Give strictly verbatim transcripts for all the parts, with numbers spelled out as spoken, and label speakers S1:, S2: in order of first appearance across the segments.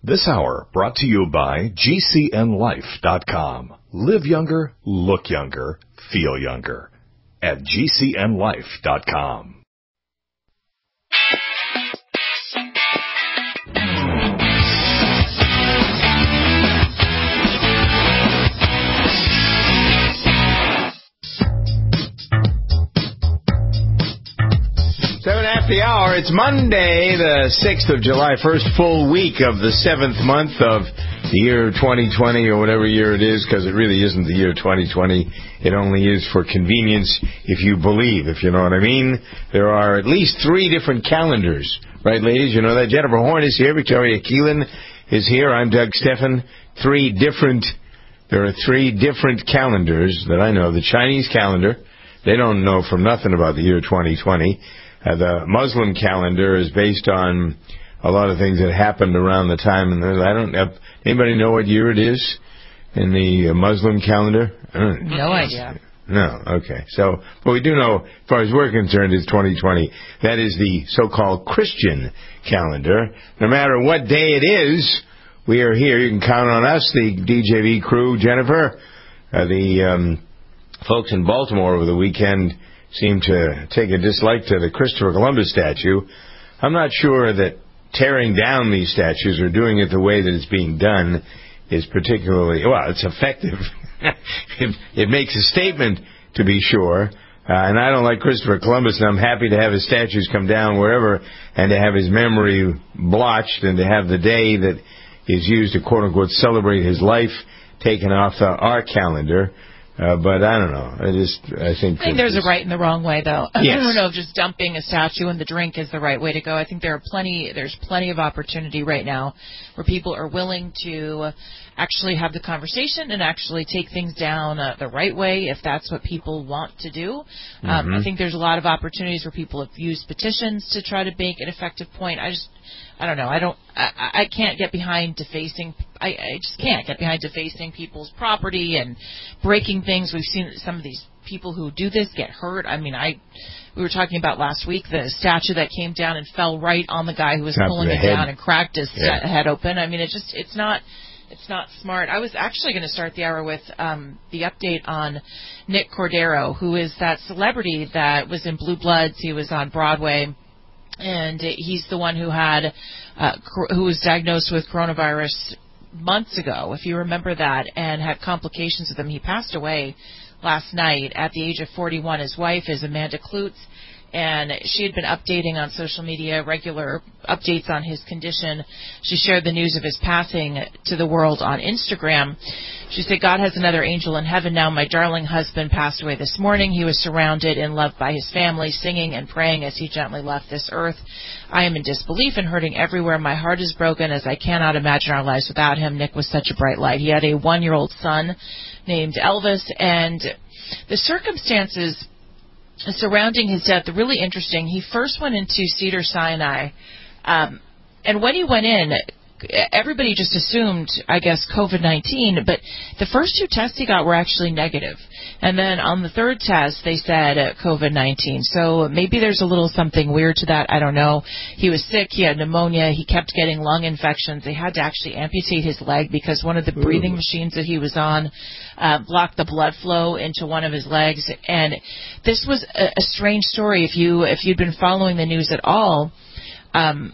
S1: This hour brought to you by G C N life dot com. Live younger, look younger, feel younger at G C N life dot com.
S2: Seven after the hour. It's Monday, the sixth of July, first full week of the seventh month of the year twenty twenty, or whatever year it is, because it really isn't the year twenty twenty. It only is for convenience if you believe, if you know what I mean. There are at least three different calendars, right, ladies? You know that. Jennifer Horn is here. Victoria Keelan is here. I'm Doug Steffen. Three different, there are three different calendars that I know. The Chinese calendar, they don't know from nothing about the year twenty twenty. Uh, the Muslim calendar is based on a lot of things that happened around the time. And I don't have, anybody know what year it is in the uh, Muslim calendar? I don't know.
S3: No idea.
S2: No, okay. So, but we do know, as far as we're concerned, it's twenty twenty. That is the so-called Christian calendar. No matter what day it is, we are here. You can count on us, the D J V crew, Jennifer, uh, the um, folks in Baltimore over the weekend seem to take a dislike to the Christopher Columbus statue. I'm not sure that tearing down these statues or doing it the way that it's being done is particularly, well, it's effective. it, it makes a statement, to be sure. Uh, and I don't like Christopher Columbus, and I'm happy to have his statues come down wherever and to have his memory blotched and to have the day that is used to, quote-unquote, celebrate his life taken off uh, our calendar. Uh, but I don't know. I just, I think...
S3: I think there's a right and the wrong way, though.
S2: Yes.
S3: I don't know if just dumping a statue in the drink is the right way to go. I think there are plenty, there's plenty of opportunity right now where people are willing to actually have the conversation and actually take things down uh, the right way if that's what people want to do. Um,
S2: Mm-hmm.
S3: I think there's a lot of opportunities where people have used petitions to try to make an effective point. I just... I don't know. I don't. I, I can't get behind defacing. I, I just can't get behind defacing people's property and breaking things. We've seen some of these people who do this get hurt. I mean, I. We were talking about last week the statue that came down and fell right on the guy who was
S2: Top
S3: pulling it
S2: head.
S3: down and cracked his
S2: Yeah.
S3: head open. I mean, it just. It's not. It's not smart. I was actually going to start the hour with um, the update on Nick Cordero, who is that celebrity that was in Blue Bloods. He was on Broadway. And he's the one who had, uh, who was diagnosed with coronavirus months ago, if you remember that, and had complications with him. He passed away last night at the age of forty-one. His wife is Amanda Klutz, and she had been updating on social media, regular updates on his condition. She shared the news of his passing to the world on Instagram. She said, "God has another angel in heaven now. My darling husband passed away this morning. He was surrounded and loved by his family, singing and praying as he gently left this earth. I am in disbelief and hurting everywhere. My heart is broken as I cannot imagine our lives without him. Nick was such a bright light." He had a one-year-old son named Elvis, and the circumstances surrounding his death are really interesting. He first went into Cedars-Sinai, um, and when he went in, everybody just assumed, I guess, COVID nineteen, but the first two tests he got were actually negative. And then on the third test, they said uh, COVID nineteen. So maybe there's a little something weird to that. I don't know. He was sick. He had pneumonia. He kept getting lung infections. They had to actually amputate his leg because one of the breathing Ooh. machines that he was on uh, blocked the blood flow into one of his legs. And this was a, a strange story. If you if you'd been following the news at all, um,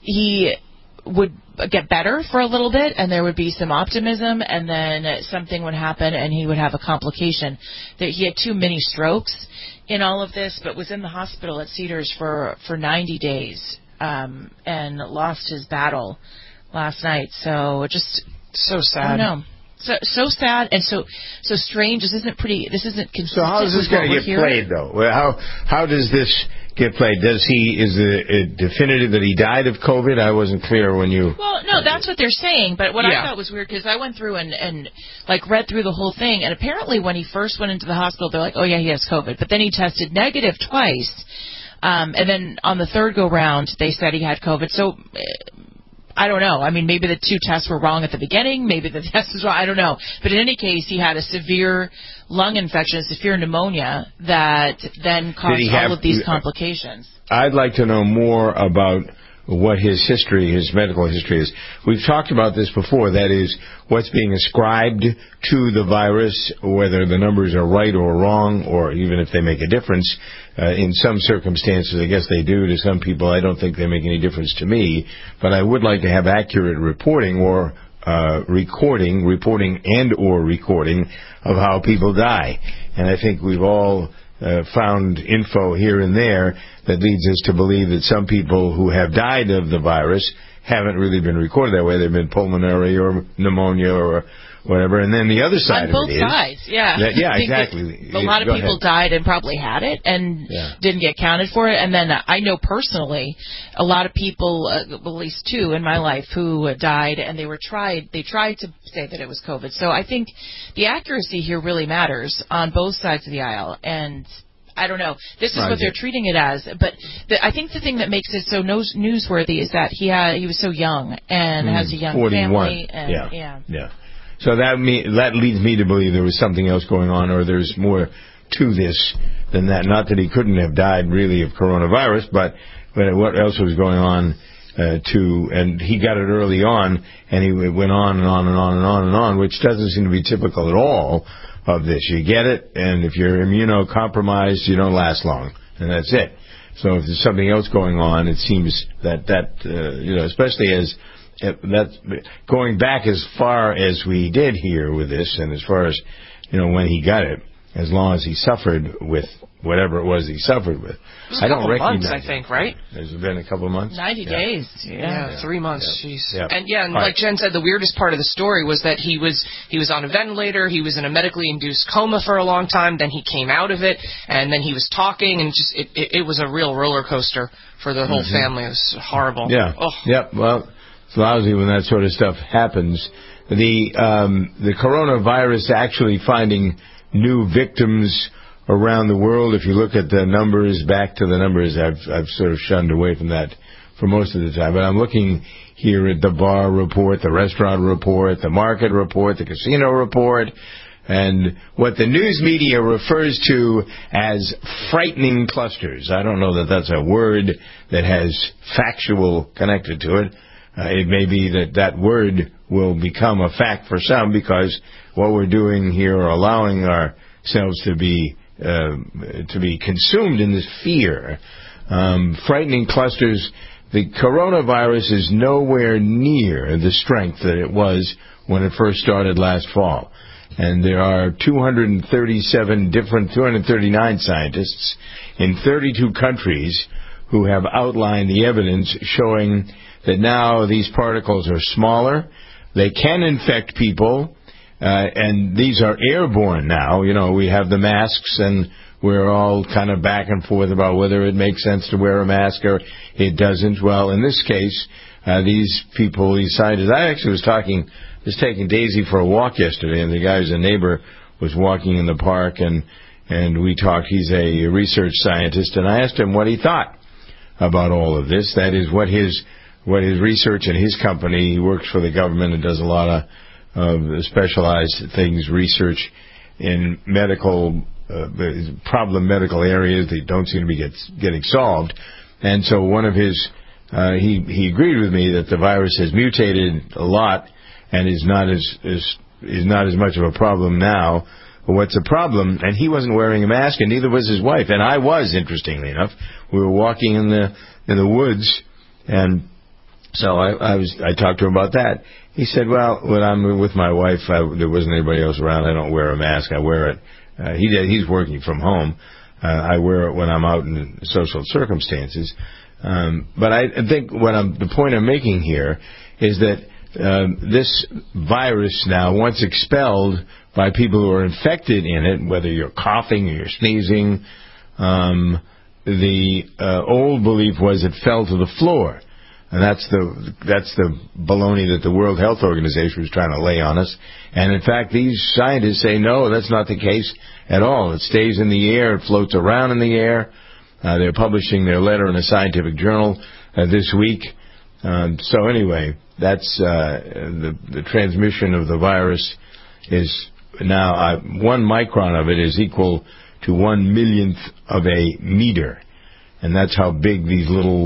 S3: he would get better for a little bit, and there would be some optimism, and then something would happen, and he would have a complication. That he had two mini strokes in all of this, but was in the hospital at Cedars for, for ninety days, um, and lost his battle last night. So just
S4: so sad.
S3: I don't know. So so sad and so so strange. This isn't pretty. This isn't consistent.
S2: So how is this going to get
S3: hearing.
S2: played, though? Well, how how does this get played? Does he is it definitive that he died of COVID? I wasn't clear when you.
S3: Well, no, that's what they're saying. But what
S4: yeah.
S3: I thought was weird because I went through and and like read through the whole thing, and apparently when he first went into the hospital, they're like, oh yeah, he has COVID. But then he tested negative twice, um, and then on the third go round, they said he had COVID. So. I don't know. I mean, maybe the two tests were wrong at the beginning. Maybe the test was wrong. I don't know. But in any case, he had a severe lung infection, severe pneumonia that then caused
S2: have,
S3: all of these complications.
S2: I'd like to know more about what his history, his medical history is. We've talked about this before. That is, what's being ascribed to the virus, whether the numbers are right or wrong, or even if they make a difference. Uh, in some circumstances, I guess they do. To some people, I don't think they make any difference to me. But I would like to have accurate reporting or uh, recording, reporting and or recording of how people die. And I think we've all Uh, found info here and there that leads us to believe that some people who have died of the virus haven't really been recorded that way. They've been pulmonary or pneumonia or whatever. And then the other side
S3: On
S2: of it is...
S3: both sides, yeah.
S2: That, yeah, exactly.
S3: A lot of
S2: Go
S3: people
S2: ahead.
S3: died and probably had it and
S2: yeah.
S3: didn't get counted for it. And then uh, I know personally a lot of people, uh, well, at least two in my life, who uh, died and they were tried, they tried to say that it was COVID. So I think the accuracy here really matters on both sides of the aisle. And I don't know. This is
S2: right.
S3: what they're treating it as. But the, I think the thing that makes it so news, newsworthy is that he had, he was so young and mm, has a young
S2: forty-one.
S3: family. And,
S2: yeah.
S3: yeah.
S2: Yeah. So that me, that leads me to believe there was something else going on, or there's more to this than that. Not that he couldn't have died really of coronavirus, but, but what else was going on uh, to, and he got it early on, and he went on and on and on and on and on, which doesn't seem to be typical at all of this. You get it, and if you're immunocompromised, you don't last long, and that's it. So if there's something else going on, it seems that that uh, you know, especially as uh, that's going back as far as we did here with this, and as far as you know when he got it, as long as he suffered with whatever it was he suffered with.
S4: It was a
S2: I don't
S4: couple
S2: recognize
S4: months, I think, right?
S2: Has it been a couple of months?
S3: Ninety
S2: yeah.
S3: days. Yeah.
S4: Yeah,
S2: yeah.
S4: three months.
S2: Yeah.
S4: Jeez.
S2: Yeah.
S4: And yeah, and
S2: All
S4: like
S2: right.
S4: Jen said, the weirdest part of the story was that he was he was on a ventilator, he was in a medically induced coma for a long time, then he came out of it, and then he was talking, and just it, it, it was a real roller coaster for the whole
S2: mm-hmm.
S4: family. It was horrible.
S2: Yeah.
S4: Oh.
S2: Yep. Well, it's lousy when that sort of stuff happens. The um, the coronavirus actually finding new victims around the world. If you look at the numbers, back to the numbers, I've I've sort of shunned away from that for most of the time. But I'm looking here at the bar report, the restaurant report, the market report, the casino report, and what the news media refers to as frightening clusters. I don't know that that's a word that has factual connected to it. Uh, it may be that that word will become a fact for some, because what we're doing here are allowing ourselves to be uh, to be consumed in this fear. Um, frightening clusters. The coronavirus is nowhere near the strength that it was when it first started last fall. And there are two hundred thirty-seven different, two hundred thirty-nine scientists in thirty-two countries who have outlined the evidence showing that now these particles are smaller. They can infect people, uh, and these are airborne now. You know, we have the masks, and we're all kind of back and forth about whether it makes sense to wear a mask or it doesn't. Well, in this case, uh, these people, these scientists, I actually was talking, was taking Daisy for a walk yesterday, and the guy who's a neighbor was walking in the park, and, and we talked. He's a research scientist, and I asked him what he thought about all of this. That is, what his what his research and his company, he works for the government and does a lot of uh, specialized things, research in medical, uh, problem medical areas that don't seem to be get, getting solved. And so one of his, uh, he, he agreed with me that the virus has mutated a lot and is not as, as is not as much of a problem now. But what's a problem, and he wasn't wearing a mask, and neither was his wife, and I was, interestingly enough. We were walking in the in the woods, and so I, I was I talked to him about that. He said, "Well, when I'm with my wife, I, there wasn't anybody else around. I don't wear a mask. I wear it. Uh, he he's working from home. Uh, I wear it when I'm out in social circumstances. Um, but I think what I'm the point I'm making here is that uh, this virus now, once expelled by people who are infected in it, whether you're coughing or you're sneezing, um, the uh, old belief was it fell to the floor. And that's the that's the baloney that the World Health Organization was trying to lay on us. And in fact, these scientists say, no, that's not the case at all. It stays in the air. It floats around in the air. Uh, they're publishing their letter in a scientific journal uh, this week. Um, so anyway, that's uh, the, the transmission of the virus is now uh, one micron of it is equal to one millionth of a meter. And that's how big these little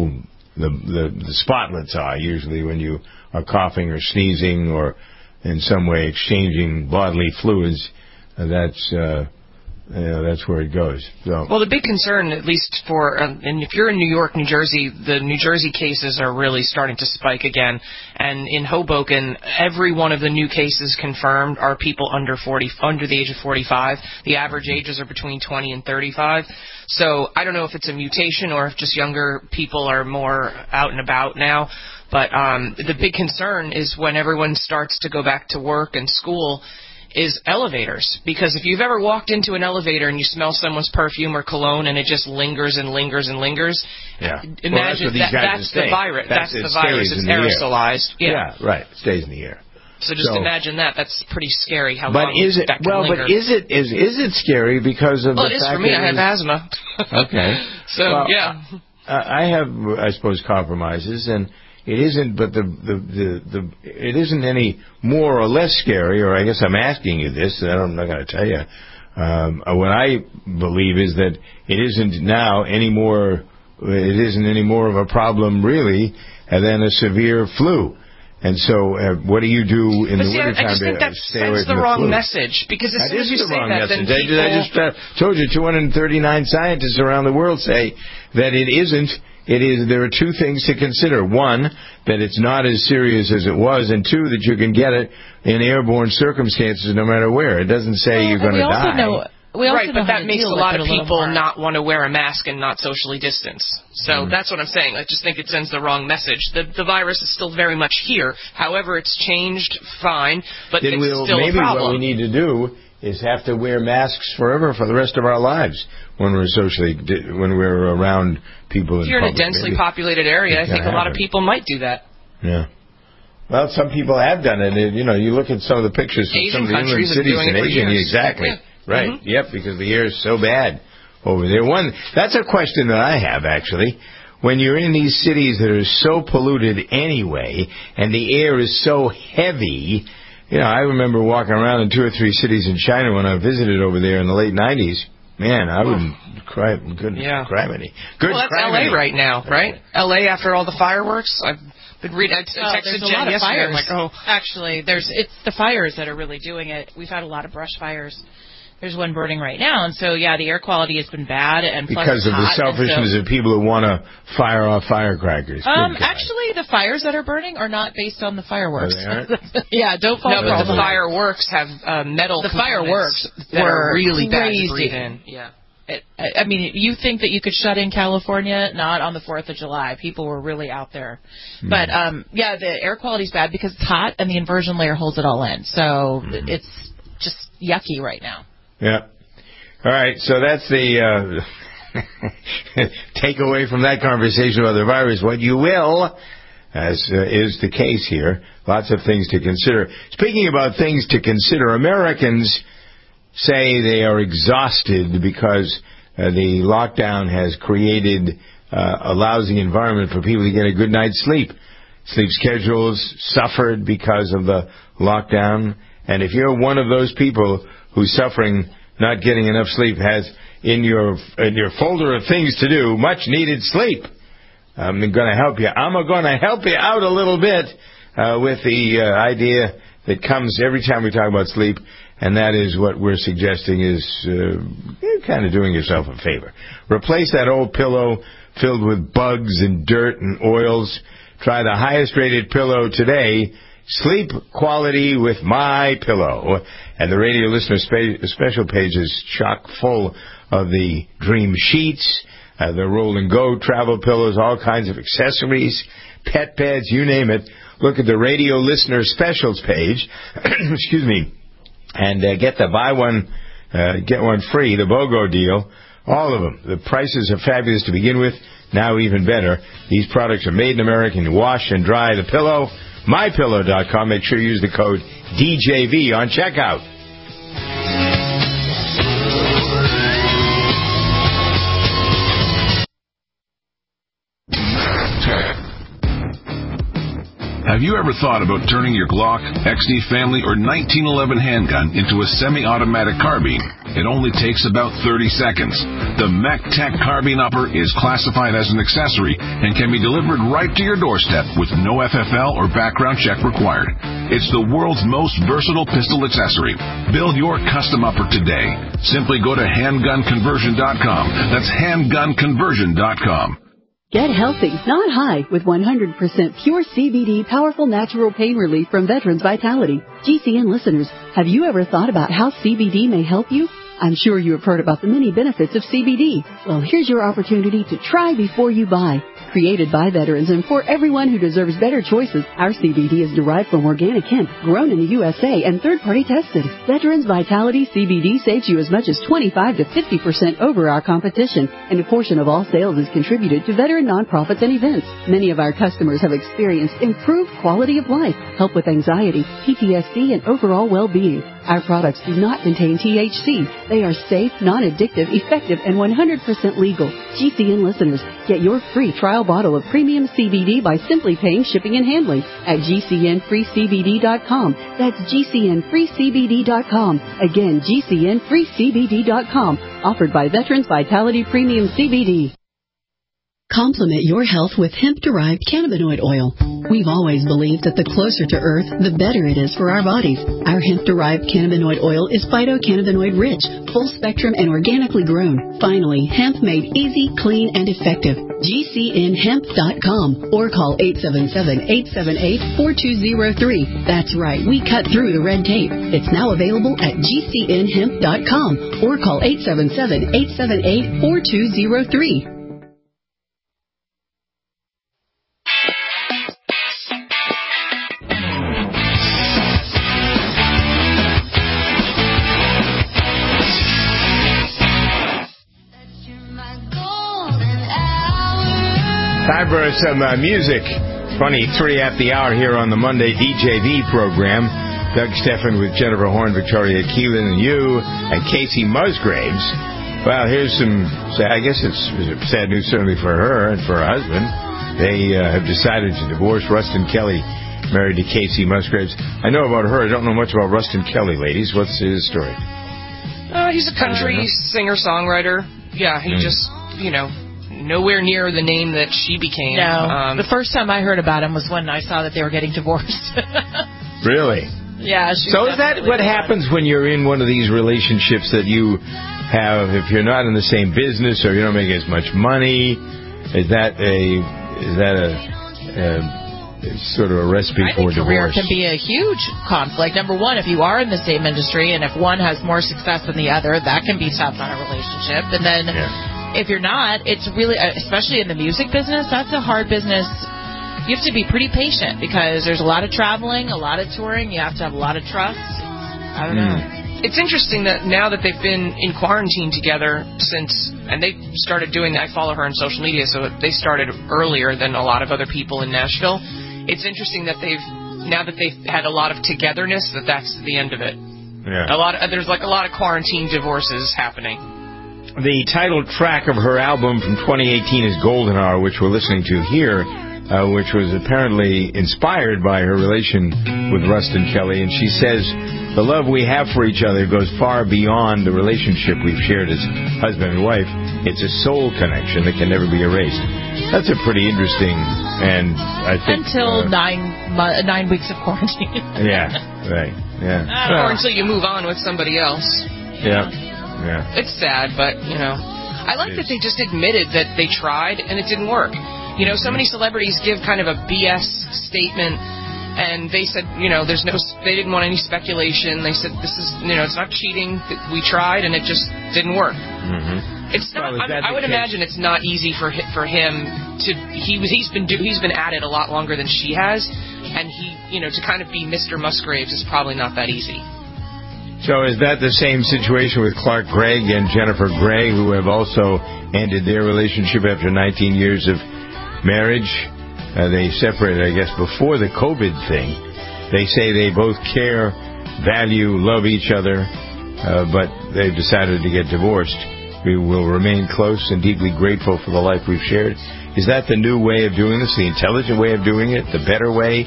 S2: the, the the spotlets are usually when you are coughing or sneezing or in some way exchanging bodily fluids. Uh, that's uh, you know, that's where it goes. So.
S4: Well, the big concern, at least for, um, and if you're in New York, New Jersey, the New Jersey cases are really starting to spike again. And in Hoboken, every one of the new cases confirmed are people under forty, under the age of forty-five. The average ages are between twenty and thirty-five. So I don't know if it's a mutation or if just younger people are more out and about now. But um, the big concern is when everyone starts to go back to work and school is elevators. Because if you've ever walked into an elevator and you smell someone's perfume or cologne and it just lingers and lingers and lingers,
S2: yeah.
S4: imagine
S2: well, that's,
S4: that, that's the virus. That's, that's the virus. It's aerosolized.
S2: Yeah.
S4: yeah,
S2: right. It stays in the air.
S4: So just
S2: so,
S4: imagine that. That's pretty scary. How
S2: but
S4: long
S2: is it?
S4: that can
S2: Well,
S4: linger.
S2: but is it is is it scary because of
S4: well,
S2: the
S4: it is
S2: fact
S4: for me.
S2: that
S4: I have asthma.
S2: Okay.
S4: So
S2: well,
S4: yeah,
S2: I, I have, I suppose, compromises, and it isn't. But the, the the the it isn't any more or less scary. Or I guess I'm asking you this, and I'm not going to tell you. Um, what I believe is that it isn't now any more. It isn't any more of a problem really than a severe flu. And so, uh, what do you do in
S4: but
S2: the
S4: see,
S2: wintertime?
S4: I just think that sends the, the wrong flu? message. Because as
S2: that
S4: soon as you
S2: the
S4: say
S2: wrong
S4: that,
S2: message.
S4: then people...
S2: I just uh, told you two hundred thirty-nine scientists around the world say that it isn't. It is. There are two things to consider. One, that it's not as serious as it was, and two, that you can get it in airborne circumstances no matter where. It doesn't say
S3: well,
S2: you're going to die.
S3: Know, we also
S4: right,
S3: know
S4: but that makes a lot of
S3: a
S4: people not want to wear a mask and not socially distance. So mm. that's what I'm saying. I just think it sends the wrong message. The the virus is still very much here. However, it's changed fine, but
S2: then
S4: it's
S2: we'll,
S4: still
S2: maybe
S4: a problem.
S2: What we need to do is have to wear masks forever for the rest of our lives when we're socially when we're around people.
S4: If
S2: in
S4: you're
S2: public.
S4: in a densely
S2: maybe
S4: populated area, I think a lot
S2: happen.
S4: of people might do that.
S2: Yeah. Well, some people have done it. You know, you look at some of the pictures from
S4: Asian
S2: some of the inland
S4: countries
S2: cities
S4: doing
S2: in
S4: it for
S2: Asia.
S4: years.
S2: Exactly.
S4: Yeah.
S2: Right.
S4: Mm-hmm.
S2: Yep, because the air is so bad over there. One, that's a question that I have, actually. When you're in these cities that are so polluted anyway, and the air is so heavy, you know, I remember walking around in two or three cities in China when I visited over there in the late nineties. Man, I wouldn't cry. Good
S4: yeah.
S2: criminy. Good
S4: well, that's
S2: criminy.
S4: L A right now, right? L A after all the fireworks. I've been reading. I
S3: well,
S4: texted
S3: there's a
S4: Jen
S3: lot of
S4: yesterday.
S3: fires.
S4: I'm like, oh,
S3: actually, there's it's the fires that are really doing it. We've had a lot of brush fires. There's one burning right now, and so yeah, the air quality has been bad, and plus
S2: because of
S3: hot,
S2: the selfishness
S3: so,
S2: of people who want to fire off firecrackers.
S3: Um, actually, the fires that are burning are not based on the fireworks.
S2: Oh, they aren't?
S3: yeah, don't fall.
S4: No, but the
S3: that.
S4: fireworks have uh, metal.
S3: The fireworks
S4: that
S3: were
S4: are really
S3: crazy.
S4: bad to breathe in. Yeah.
S3: It, I mean, you think that you could shut in California? Not on the fourth of July. People were really out there. Mm. But, um, yeah, the air quality's bad because it's hot and the inversion layer holds it all in. So mm. it's just yucky right now.
S2: Yeah. All right, so that's the uh, takeaway from that conversation about the virus. What you will, as uh, is the case here, lots of things to consider. Speaking about things to consider, Americans say they are exhausted because uh, the lockdown has created uh, a lousy environment for people to get a good night's sleep. Sleep schedules suffered because of the lockdown, and if you're one of those people who's suffering not getting enough sleep, has in your in your folder of things to do much needed sleep, I'm going to help you. I'm going to help you out a little bit uh, with the uh, idea that comes every time we talk about sleep, and that is what we're suggesting is uh, you're kind of doing yourself a favor. Replace that old pillow filled with bugs and dirt and oils. Try the highest rated pillow today. Sleep quality with My Pillow. And the radio listener spe- special page is chock full of the dream sheets, uh, the roll and go travel pillows, all kinds of accessories, pet beds, you name it. Look at the radio listener specials page, excuse me, and uh, get the buy one, uh, get one free, the BOGO deal. All of them. The prices are fabulous to begin with. Now even better. These products are made in America. You wash and dry the pillow. my pillow dot com. Make sure you use the code D J V on checkout.
S1: Have
S5: Have you ever thought about turning your Glock, X D Family, or nineteen eleven handgun into a semi-automatic carbine? It only takes about thirty seconds. The MacTac Carbine Upper is classified as an accessory and can be delivered right to your doorstep with no F F L or background check required. It's the world's most versatile pistol accessory. Build your custom upper today. Simply go to handgun conversion dot com. That's handgun conversion dot com.
S6: Get healthy, not high, with one hundred percent pure C B D powerful natural pain relief from Veterans Vitality. G C N listeners, have you ever thought about how C B D may help you? I'm sure you have heard about the many benefits of C B D. Well, here's your opportunity to try before you buy. Created by veterans and for everyone who deserves better choices, our C B D is derived from organic hemp, grown in the U S A and third-party tested. Veterans Vitality C B D saves you as much as twenty-five to fifty percent over our competition, and a portion of all sales is contributed to veteran nonprofits and events. Many of our customers have experienced improved quality of life, help with anxiety, P T S D, and overall well-being. Our products do not contain T H C. They are safe, non-addictive, effective, and one hundred percent legal. G C N listeners, get your free trial bottle of premium C B D by simply paying shipping and handling at G C N free C B D dot com. That's G C N free C B D dot com. Again, G C N free C B D dot com. Offered by Veterans Vitality Premium C B D. Complement your health with hemp-derived cannabinoid oil. We've always believed that the closer to Earth, the better it is for our bodies. Our hemp-derived cannabinoid oil is phytocannabinoid-rich, full-spectrum, and organically grown. Finally, hemp made easy, clean, and effective. G C N hemp dot com or call eight seven seven, eight seven eight, four two zero three. That's right, we cut through the red tape. It's now available at G C N hemp dot com or call eight seven seven, eight seven eight, four two zero three.
S2: Time for some uh, music. twenty-three at the hour here on the Monday D J V program. Doug Steffen with Jennifer Horn, Victoria Keelan, and you, and Casey Musgraves. Well, here's some, I guess it's sad news certainly for her and for her husband. They uh, have decided to divorce. Rustin Kelly married to Casey Musgraves. I know about her. I don't know much about Rustin Kelly, ladies. What's his story?
S4: Uh, he's a country singer-songwriter. Yeah, he mm. just, you know... nowhere near the name that she became.
S3: No.
S4: Um,
S3: the first time I heard about him was when I saw that they were getting divorced.
S2: Really?
S3: Yeah.
S2: So is that what happens when you're in one of these relationships that you have, if you're not in the same business or you don't make as much money, is that a, is that a, a sort of a recipe
S3: I
S2: for
S3: think
S2: divorce?
S3: Career can be a huge conflict. Number one, if you are in the same industry and if one has more success than the other, that can be tough on a relationship. And then... Yeah. If you're not, it's really, especially in the music business, that's a hard business. You have to be pretty patient because there's a lot of traveling, a lot of touring. You have to have a lot of trust. I don't know.
S4: Mm. It's interesting that now that they've been in quarantine together since, and they started doing that. I follow her on social media, so they started earlier than a lot of other people in Nashville. It's interesting that they've, now that they've had a lot of togetherness, that that's the end of it.
S2: Yeah.
S4: A lot of, there's like a lot of quarantine divorces happening.
S2: The title track of her album from twenty eighteen is Golden Hour, which we're listening to here, uh, which was apparently inspired by her relation with Rustin Kelly. And she says, the love we have for each other goes far beyond the relationship we've shared as husband and wife. It's a soul connection that can never be erased. That's a pretty interesting, and I think...
S3: Until
S2: uh,
S3: nine mo- nine weeks of quarantine.
S2: Yeah, right, yeah.
S4: Uh, or until you move on with somebody else.
S2: Yeah. Yeah.
S4: It's sad, but, you know, I like that they just admitted that they tried and it didn't work. You know, so many celebrities give kind of a B S statement, and they said, you know, there's no, they didn't want any speculation. They said, this is, you know, it's not cheating. We tried and it just didn't work. Mm-hmm. It's not. Well, I, I would imagine it's not easy for him, for him to. He was. He's been. Do, he's been at it a lot longer than she has, and he, you know, to kind of be Mister Musgraves is probably not that easy.
S2: So is that the same situation with Clark Gregg and Jennifer Grey, who have also ended their relationship after nineteen years of marriage? Uh, they separated, I guess, before the COVID thing. They say they both care, value, love each other, uh, but they've decided to get divorced. We will remain close and deeply grateful for the life we've shared. Is that the new way of doing this, the intelligent way of doing it, the better way?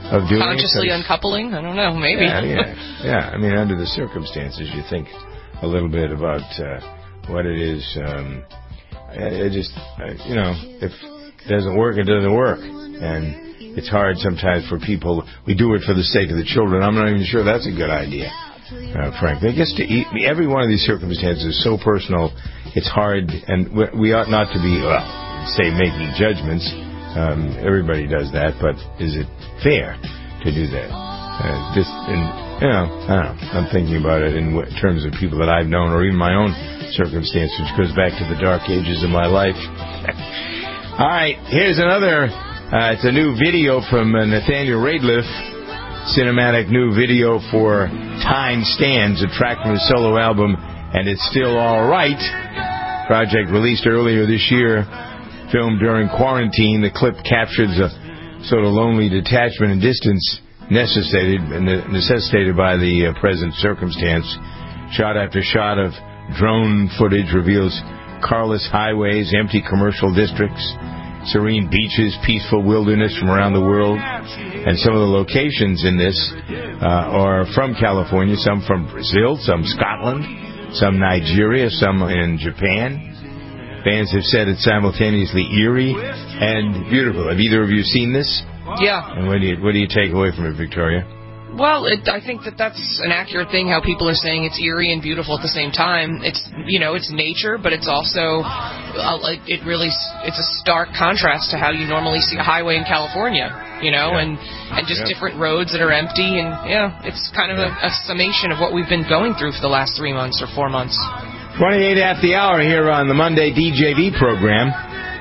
S2: of doing
S4: consciously
S2: it.
S4: uncoupling. I don't know. Maybe.
S2: Yeah, yeah, yeah. I mean, under the circumstances, you think a little bit about uh, what it is. Um, it just, uh, you know, if it doesn't work, it doesn't work, and it's hard sometimes for people. We do it for the sake of the children. I'm not even sure that's a good idea. Uh, frankly, it gets to eat, every one of these circumstances is so personal, it's hard, and we, we ought not to be, well, say, making judgments. Um, everybody does that, but is it fair to do that? Uh, just, and, you know, I don't know. I'm thinking about it in w- terms of people that I've known, or even my own circumstances, which goes back to the dark ages of my life. All right, here's another. Uh, it's a new video from uh, Nathaniel Rateliff. Cinematic new video for Time Stands, a track from his solo album, and It's Still All Right. Project released earlier this year, filmed during quarantine. The clip captures a sort of lonely detachment and distance necessitated, necessitated by the uh, present circumstance. Shot after shot of drone footage reveals carless highways, empty commercial districts, serene beaches, peaceful wilderness from around the world. And some of the locations in this uh, are from California, some from Brazil, some Scotland, some Nigeria, some in Japan. Fans have said it's simultaneously eerie and beautiful. Have either of you seen this?
S4: Yeah.
S2: And what do you, what do you take away from it, Victoria?
S4: Well, it, I think that that's an accurate thing, how people are saying it's eerie and beautiful at the same time. It's, you know, it's nature, but it's also, uh, like, it really, it's a stark contrast to how you normally see a highway in California, you know, yeah. and, and just yeah. different roads that are empty, and, yeah, it's kind of yeah. a, a summation of what we've been going through for the last three months or four months.
S2: twenty-eight after the hour here on the Monday D J V program.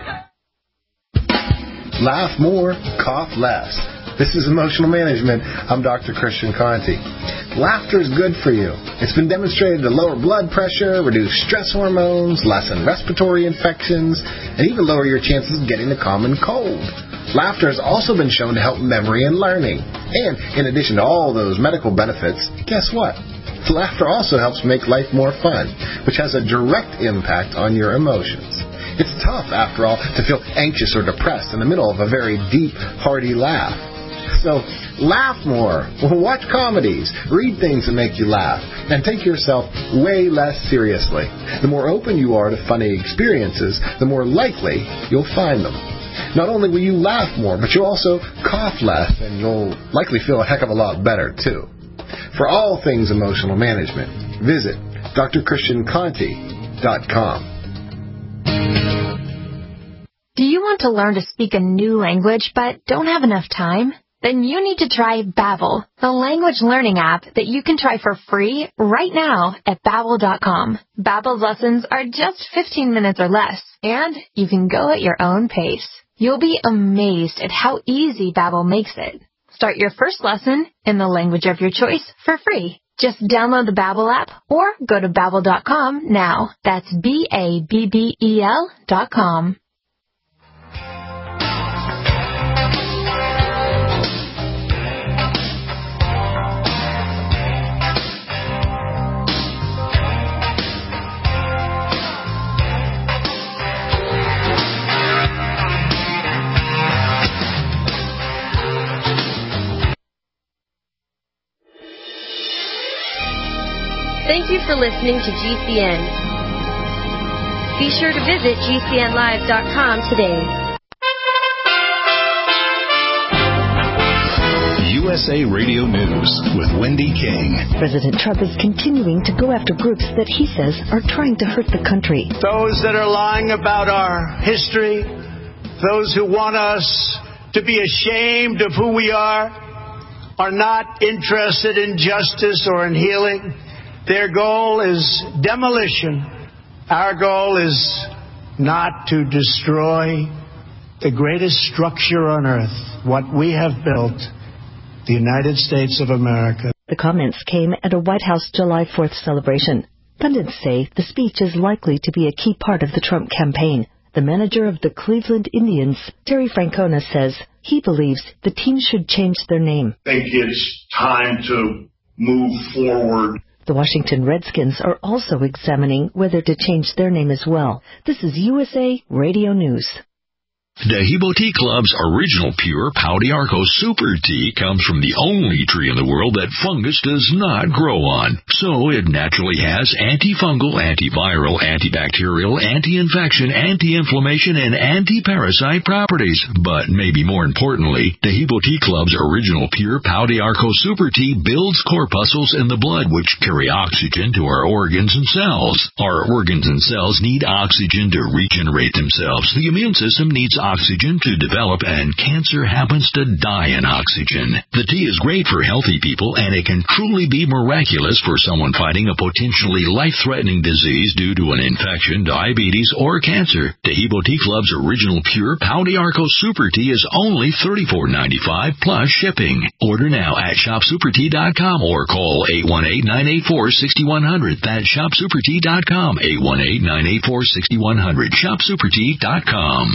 S7: Laugh more, cough less. This is Emotional Management. I'm Doctor Christian Conti. Laughter is good for you. It's been demonstrated to lower blood pressure, reduce stress hormones, lessen respiratory infections, and even lower your chances of getting the common cold. Laughter has also been shown to help memory and learning. And in addition to all those medical benefits, guess what? Laughter also helps make life more fun, which has a direct impact on your emotions. It's tough, after all, to feel anxious or depressed in the middle of a very deep, hearty laugh. So, laugh more, watch comedies, read things that make you laugh, and take yourself way less seriously. The more open you are to funny experiences, the more likely you'll find them. Not only will you laugh more, but you'll also cough less, and you'll likely feel a heck of a lot better, too. For all things emotional management, visit D R Christian Conti dot com.
S8: Do you want to learn to speak a new language but don't have enough time? Then you need to try Babbel, the language learning app that you can try for free right now at Babbel dot com. Babbel's lessons are just fifteen minutes or less, and you can go at your own pace. You'll be amazed at how easy Babbel makes it. Start your first lesson in the language of your choice for free. Just download the Babbel app or go to Babbel dot com now. That's B A B B E L dot com.
S9: Thank you for listening to G C N. Be sure to visit G C N live dot com today.
S1: U S A Radio News with Wendy King.
S6: President Trump is continuing to go after groups that he says are trying to hurt the country.
S10: Those that are lying about our history, those who want us to be ashamed of who we are, are not interested in justice or in healing. Their goal is demolition. Our goal is not to destroy the greatest structure on earth, what we have built, the United States of America.
S6: The comments came at a White House July fourth celebration. Pundits say the speech is likely to be a key part of the Trump campaign. The manager of the Cleveland Indians, Terry Francona, says he believes the team should change their name.
S11: I think it's time to move forward.
S6: The Washington Redskins are also examining whether to change their name as well. This is U S A Radio News.
S12: Dehibo Tea Club's original pure Pau d'Arco Super Tea comes from the only tree in the world that fungus does not grow on. So it naturally has antifungal, antiviral, antibacterial, anti-infection, anti-inflammation, and anti-parasite properties. But maybe more importantly, Dehibo Tea Club's original pure Pau d'Arco Super Tea builds corpuscles in the blood which carry oxygen to our organs and cells. Our organs and cells need oxygen to regenerate themselves. The immune system needs oxygen to develop, and cancer happens to die in oxygen. The tea is great for healthy people, and it can truly be miraculous for someone fighting a potentially life-threatening disease due to an infection, diabetes, or cancer. Dehibo Tea Club's original pure Pau d'Arco Super Tea is only thirty-four dollars and ninety-five cents plus shipping. Order now at shop super tea dot com or call eight one eight, nine eight four, six one zero zero. That's shop super tea dot com, eight one eight, nine eight four, six one zero zero, shop super tea dot com.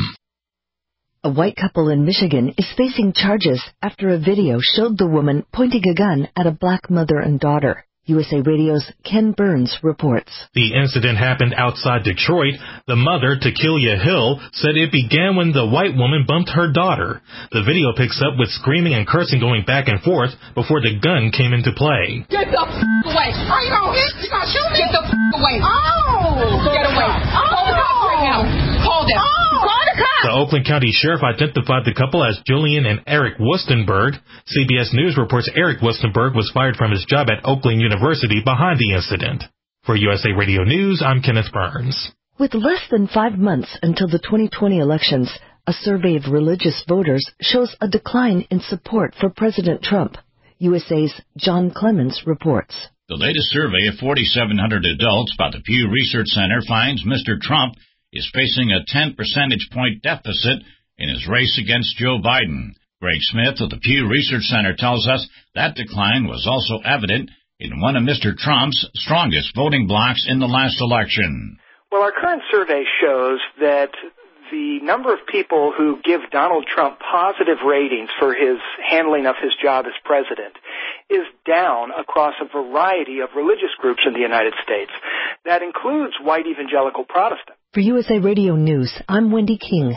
S13: A white couple in Michigan is facing charges after a video showed the woman pointing a gun at a black mother and daughter. U S A Radio's Ken Burns reports.
S14: The incident happened outside Detroit. The mother, Tequila Hill, said it began when the white woman bumped her daughter. The video picks up with screaming and cursing going back and forth before the gun came into play.
S15: Get the f*** away. Are you gonna hit? You gonna shoot me? Get the f*** away. Oh! Get away. Oh! Call the cops right now. Call them. Oh! Call the cops.
S14: The Oakland County Sheriff identified the couple as Julian and Eric Wustenberg. C B S News reports Eric Wustenberg was fired from his job at Oakland University behind the incident. For U S A Radio News, I'm Kenneth Burns.
S13: With less than five months until the twenty twenty elections, a survey of religious voters shows a decline in support for President Trump. U S A's John Clemens reports.
S16: The latest survey of forty-seven hundred adults by the Pew Research Center finds Mister Trump is facing a ten percentage point deficit in his race against Joe Biden. Greg Smith of the Pew Research Center tells us that decline was also evident in one of Mister Trump's strongest voting blocs in the last election.
S17: Well, our current survey shows that the number of people who give Donald Trump positive ratings for his handling of his job as president is down across a variety of religious groups in the United States. That includes white evangelical Protestants.
S13: For U S A Radio News, I'm Wendy King.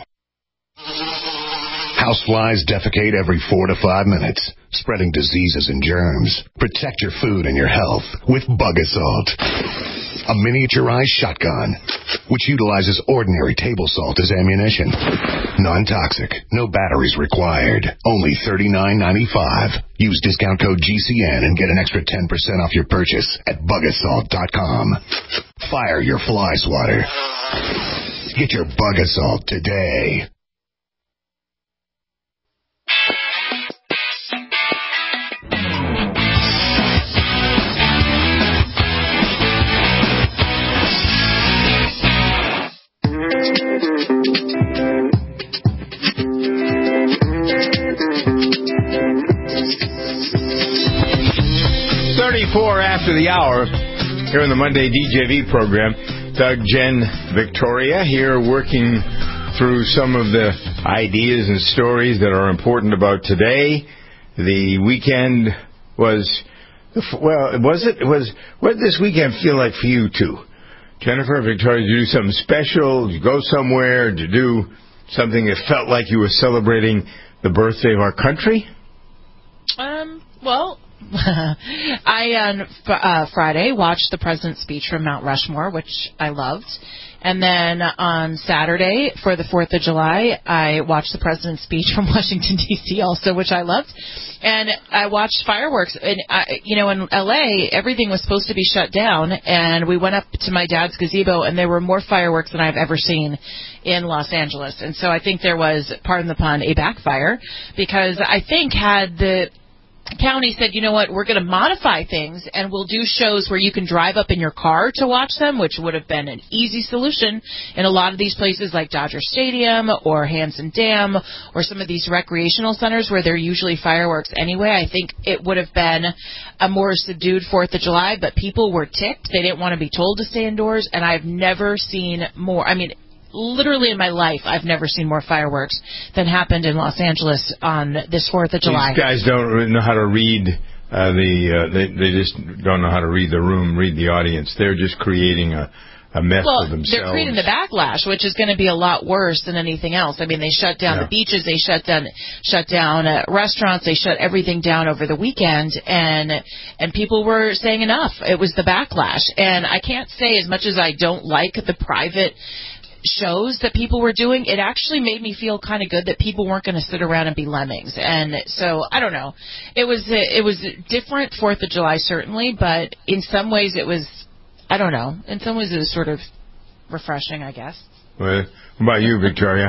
S18: Houseflies defecate every four to five minutes, spreading diseases and germs. Protect your food and your health with Bug Assault, a miniaturized shotgun which utilizes ordinary table salt as ammunition. Non-toxic, no batteries required. Only thirty-nine ninety-five. Use discount code G C N and get an extra ten percent off your purchase at bug assault dot com. Fire your fly swatter. Get your Bug Assault today.
S2: thirty-four after the hour, here in the Monday D J V program. Doug, Jen, Victoria here working through some of the ideas and stories that are important about today. The weekend was, well, was it, was, what did this weekend feel like for you two? Jennifer, Victoria, did you do something special? Did you go somewhere? Did you do something that felt like you were celebrating the birthday of our country?
S3: Um, well, I, on uh, Friday, watched the President's speech from Mount Rushmore, which I loved. And then on Saturday, for the fourth of July, I watched the President's speech from Washington, D C also, which I loved. And I watched fireworks. And, I, you know, in L A, everything was supposed to be shut down. And we went up to my dad's gazebo, and there were more fireworks than I've ever seen in Los Angeles. And so I think there was, pardon the pun, a backfire. Because I think had the county said, you know what, we're going to modify things and we'll do shows where you can drive up in your car to watch them, which would have been an easy solution in a lot of these places like Dodger Stadium or Hanson Dam or some of these recreational centers where there are usually fireworks anyway. I think it would have been a more subdued fourth of July, but people were ticked. They didn't want to be told to stay indoors, and I've never seen more. I mean, literally in my life, I've never seen more fireworks than happened in Los Angeles on this fourth of July.
S2: These guys don't know how to read uh, the. Uh, they they just don't know how to read the room, read the audience. They're just creating a a mess
S3: well,
S2: of themselves.
S3: They're creating the backlash, which is going to be a lot worse than anything else. I mean, they shut down
S2: yeah.
S3: the beaches, they shut down shut down uh, restaurants, they shut everything down over the weekend, and and people were saying enough. It was the backlash, and I can't say, as much as I don't like the private shows that people were doing, it actually made me feel kind of good that people weren't going to sit around and be lemmings. And so I don't know, it was it was different Fourth of July certainly, but in some ways it was, I don't know, in some ways it was sort of refreshing, I guess.
S2: Well, what about you, Victoria?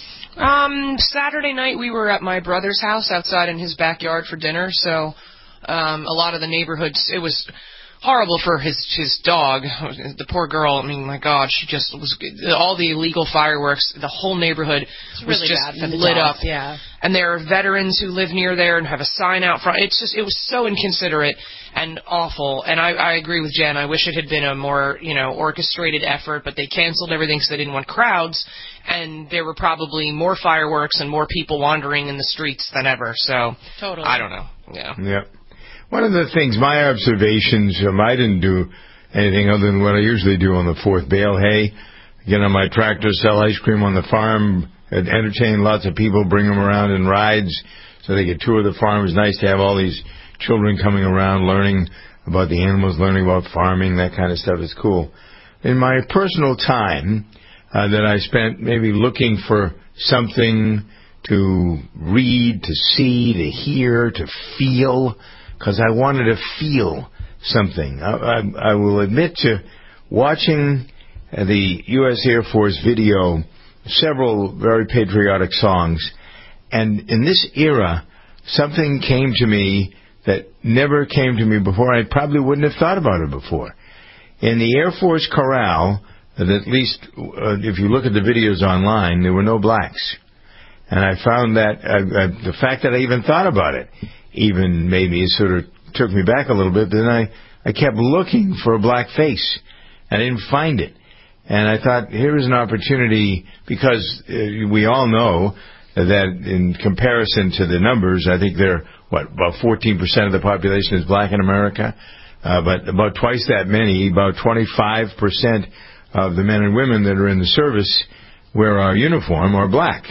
S4: Um, Saturday night we were at my brother's house outside in his backyard for dinner, so um, a lot of the neighborhoods, it was horrible for his his dog, the poor girl. I mean, my God, she just was, all the illegal fireworks, the whole neighborhood
S3: it's
S4: was
S3: really
S4: just
S3: bad for the
S4: lit
S3: dogs,
S4: up.
S3: Yeah.
S4: And there are veterans who live near there and have a sign out front. It's just, it was so inconsiderate and awful. And I, I agree with Jen. I wish it had been a more, you know, orchestrated effort, but they canceled everything because they didn't want crowds. And there were probably more fireworks and more people wandering in the streets than ever. So,
S3: totally.
S4: I don't know. Yeah.
S2: Yep. One of the things, my observations, um, I didn't do anything other than what I usually do on the fourth, bale hay, get on my tractor, sell ice cream on the farm, entertain lots of people, bring them around in rides so they could tour the farm. It was nice to have all these children coming around, learning about the animals, learning about farming, that kind of stuff. It's cool. In my personal time uh, that I spent maybe looking for something to read, to see, to hear, to feel, because I wanted to feel something. I, I, I will admit to watching the U S Air Force video, several very patriotic songs, and in this era, something came to me that never came to me before. I probably wouldn't have thought about it before. In the Air Force Corral, at least uh, if you look at the videos online, there were no blacks. And I found that uh, uh, the fact that I even thought about it even made me, sort of took me back a little bit. Then I, I kept looking for a black face. I didn't find it. And I thought, here is an opportunity, because uh, we all know that in comparison to the numbers, I think they're, what, about fourteen percent of the population is black in America, uh, but about twice that many, about twenty-five percent of the men and women that are in the service wear our uniform are black.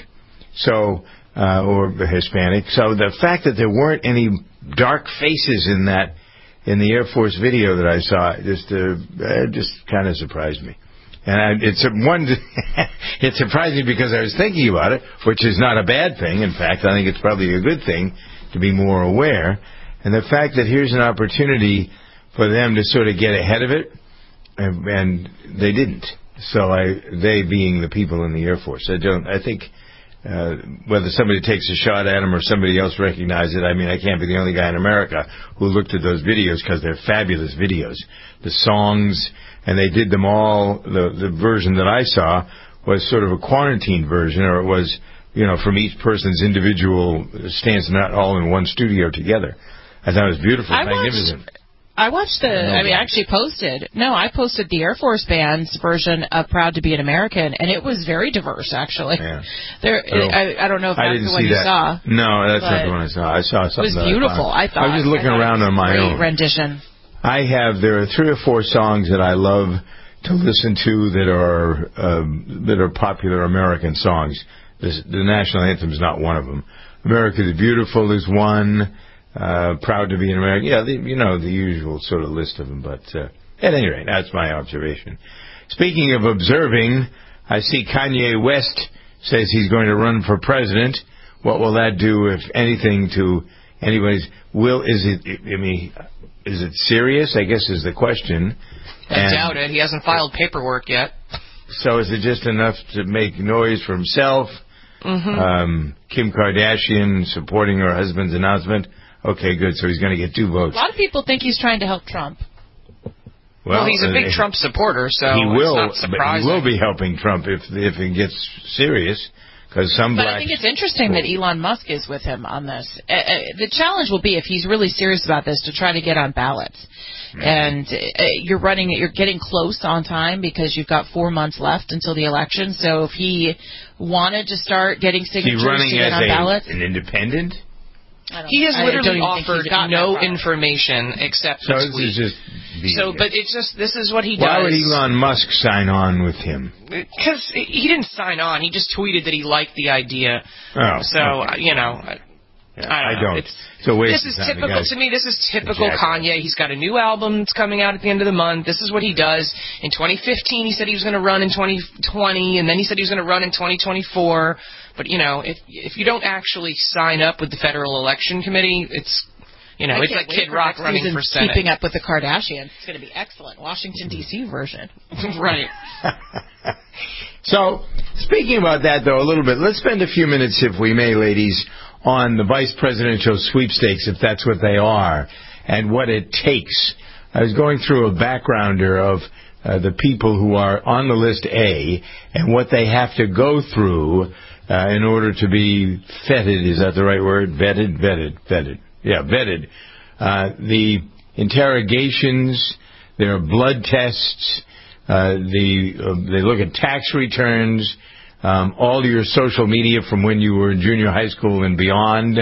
S2: So, uh, or Hispanic. So the fact that there weren't any dark faces in that, in the Air Force video that I saw, just, uh, uh just kind of surprised me. And I, it's a one, it surprised me because I was thinking about it, which is not a bad thing. In fact, I think it's probably a good thing to be more aware. And the fact that here's an opportunity for them to sort of get ahead of it, and, and they didn't. So I, they being the people in the Air Force, I don't, I think, Uh, whether somebody takes a shot at them or somebody else recognizes it, I mean, I can't be the only guy in America who looked at those videos, because they're fabulous videos. The songs, and they did them all, the, the version that I saw was sort of a quarantine version, or it was, you know, from each person's individual stance, not all in one studio together. I thought it was beautiful,
S3: I
S2: magnificent.
S3: Watched- I watched the, no I mean, I actually posted, no, I posted the Air Force Band's version of Proud to be an American, and it was very diverse, actually.
S2: Yeah.
S3: There, so, I, I don't know if that's the one you
S2: that.
S3: saw.
S2: No, that's not the one I saw. I saw something.
S3: It was beautiful, I, I thought.
S2: I was just looking around on my own.
S3: rendition.
S2: I have, there are three or four songs that I love to listen to that are, um, that are popular American songs. This, the national anthem is not one of them. America the Beautiful is one. Uh, proud to be an American. Yeah, the, you know, the usual sort of list of them. But uh, at any rate, that's my observation. Speaking of observing, I see Kanye West says he's going to run for president. What will that do, if anything, to anybody's will? Is it, I mean, is it serious, I guess is the question.
S4: I
S2: and
S4: doubt it. He hasn't filed paperwork yet.
S2: So is it just enough to make noise for himself?
S4: Mm-hmm.
S2: Um, Kim Kardashian supporting her husband's announcement. Okay, good. So he's going to get two votes.
S3: A lot of people think he's trying to help Trump.
S4: Well, well he's a big uh, Trump supporter, so
S2: he will,
S4: it's not surprising.
S2: But he will be helping Trump if if it gets serious. Because some
S3: but
S2: black
S3: I think it's interesting that Elon Musk is with him on this. Uh, uh, the challenge will be, if he's really serious about this, to try to get on ballots. Mm-hmm. And uh, you're running, you're getting close on time because you've got four months left until the election. So if he wanted to start getting signatures
S2: running
S3: to get
S2: as
S3: on
S2: a,
S3: ballots,
S2: an independent.
S4: He has literally offered no information except
S2: so
S4: a tweet.
S2: This is just be.
S4: So, but it's just, this is what he
S2: Why
S4: does.
S2: would Elon Musk sign on with him?
S4: Because he didn't sign on. He just tweeted that he liked the idea.
S2: Oh,
S4: so,
S2: okay.
S4: you know,
S2: Yeah,
S4: I don't.
S2: I don't.
S4: Know. It's,
S2: so
S4: this is typical to me. This is typical
S2: exactly.
S4: Kanye. He's got a new album that's coming out at the end of the month. This is what he does. In twenty fifteen, he said he was going to run in twenty twenty, and then he said he was going to run in twenty twenty-four. But you know, if if you don't actually sign up with the Federal Election Committee, it's you know,
S3: I
S4: it's
S3: can't
S4: like
S3: wait
S4: Kid
S3: for
S4: Rock
S3: next
S4: running
S3: season
S4: for Senate.
S3: Keeping Up with the Kardashians. It's going to be excellent. Washington D C version.
S4: Right.
S2: So, speaking about that, though, a little bit, let's spend a few minutes, if we may, ladies, on the vice presidential sweepstakes, if that's what they are, and what it takes. I was going through a backgrounder of uh, the people who are on the list A and what they have to go through uh, in order to be vetted. Is that the right word? Vetted? Vetted. Vetted. Yeah, vetted. Uh, the interrogations, their blood tests, uh, the uh, they look at tax returns, um, all your social media from when you were in junior high school and beyond.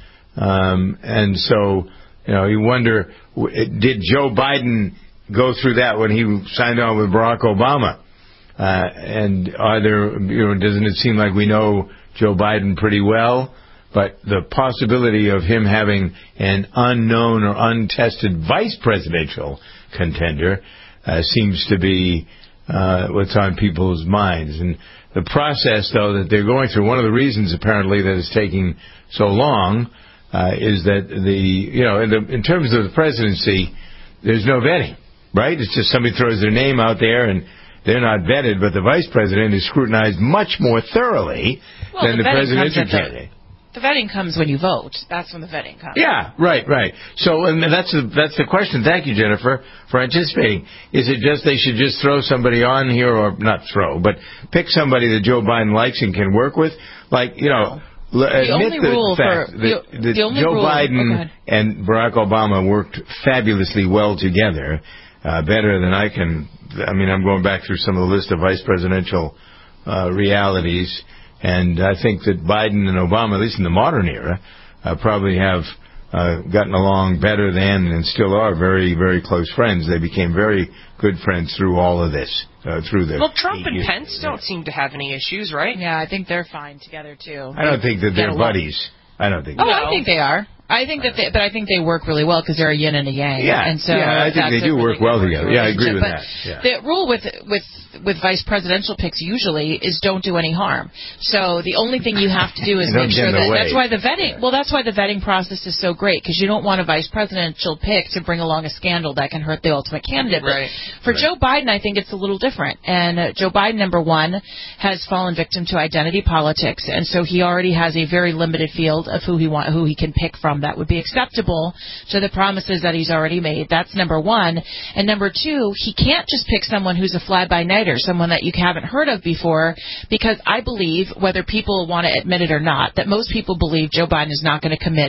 S2: Um, and so, you know, you wonder, did Joe Biden go through that when he signed on with Barack Obama? Uh, and are there, you know, doesn't it seem like we know Joe Biden pretty well? But the possibility of him having an unknown or untested vice presidential contender uh, seems to be uh, what's on people's minds. And the process, though, that they're going through, one of the reasons apparently that it's taking so long uh, is that the, you know, in, the, in terms of the presidency, there's no vetting, right? It's just somebody throws their name out there and they're not vetted, but the vice president is scrutinized much more thoroughly
S3: well,
S2: than
S3: the,
S2: the presidential
S3: the,
S2: candidate.
S3: The vetting comes when you vote. That's when the vetting comes.
S2: Yeah, right, right. So, and that's the, that's the question. Thank you, Jennifer, for anticipating. Is it just they should just throw somebody on here, or not throw, but pick somebody that Joe Biden likes and can work with? Like, you know,
S3: the
S2: admit
S3: only
S2: the
S3: rule
S2: fact
S3: for,
S2: that,
S3: the,
S2: that
S3: the only
S2: Joe
S3: rule,
S2: Biden
S3: oh,
S2: and Barack Obama worked fabulously well together, uh, better than I can. I mean, I'm going back through some of the list of vice presidential uh, realities. And I think that Biden and Obama, at least in the modern era, uh, probably have uh, gotten along better than and still are very, very close friends. They became very good friends through all of this, uh, through the
S4: Well, Trump and
S2: years.
S4: Pence don't seem to have any issues, right?
S3: Yeah, I think they're fine together, too.
S2: I don't think that they're
S3: Get along.
S2: buddies. I don't think
S3: Oh,
S2: so.
S3: I think they are. I think that they, but I think they work really well because they're a yin and a yang.
S2: Yeah,
S3: and so
S2: yeah, I think
S3: that's
S2: they
S3: a
S2: do
S3: really
S2: work well
S3: good
S2: together. Yeah, I agree with
S3: relationship.
S2: that.
S3: But
S2: Yeah.
S3: the rule with with with vice presidential picks usually is don't do any harm. So the only thing you have to do is
S2: Don't
S3: make
S2: get in
S3: sure
S2: the
S3: that
S2: way.
S3: that's why the vetting. Well, that's why the vetting process is so great because you don't want a vice presidential pick to bring along a scandal that can hurt the ultimate candidate.
S4: Right.
S3: But for
S4: Right.
S3: Joe Biden, I think it's a little different. And uh, Joe Biden, number one, has fallen victim to identity politics, and so he already has a very limited field of who he want, who he can pick from that would be acceptable to the promises that he's already made. That's number one. And number two, he can't just pick someone who's a fly-by-nighter, someone that you haven't heard of before, because I believe, whether people want to admit it or not, that most people believe Joe Biden is not going to commit,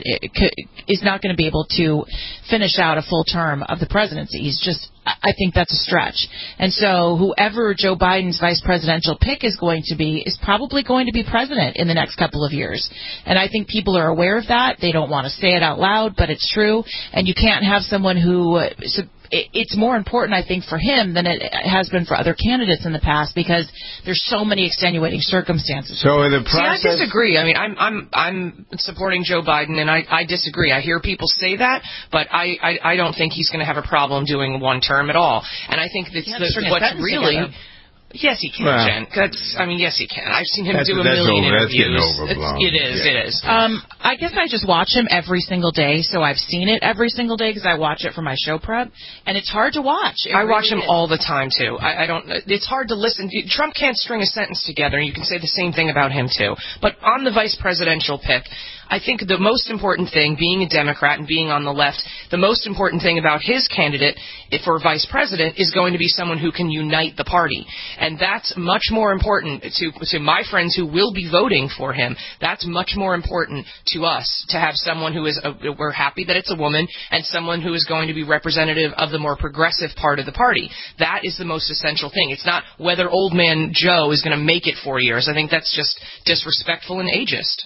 S3: is not going to be able to finish out a full term of the presidency. He's just, I think that's a stretch. And so whoever Joe Biden's vice presidential pick is going to be is probably going to be president in the next couple of years. And I think people are aware of that. They don't want to say it out loud, but it's true. And you can't have someone who... Uh, so it's more important, I think, for him than it has been for other candidates in the past because there's so many extenuating circumstances.
S2: So in the process...
S4: See, I disagree. I mean, I'm I'm I'm supporting Joe Biden, and I, I disagree. I hear people say that, but I, I, I don't think he's going to have a problem doing one term at all. And I think that's the, what's really...
S3: Together.
S4: Yes, he can,
S2: Well,
S4: Jen. That's, I mean, yes, he can. I've seen him
S2: That's-
S4: do a
S2: that's
S4: million
S2: over- that's getting
S4: interviews.
S2: overblown.
S4: It's, it is,
S2: Yeah.
S4: it is.
S3: Um, I guess I just watch him every single day, so I've seen it every single day because I watch it for my show prep, and it's hard to watch. It
S4: I watch
S3: really
S4: him
S3: is.
S4: all the time, too. I, I don't. It's hard to listen. Trump can't string a sentence together, and you can say the same thing about him, too. But on the vice presidential pick, I think the most important thing, being a Democrat and being on the left, the most important thing about his candidate for vice president is going to be someone who can unite the party. And that's much more important to, to my friends who will be voting for him. That's much more important to us to have someone who is, a, we're happy that it's a woman, and someone who is going to be representative of the more progressive part of the party. That is the most essential thing. It's not whether old man Joe is going to make it four years. I think that's just disrespectful and ageist.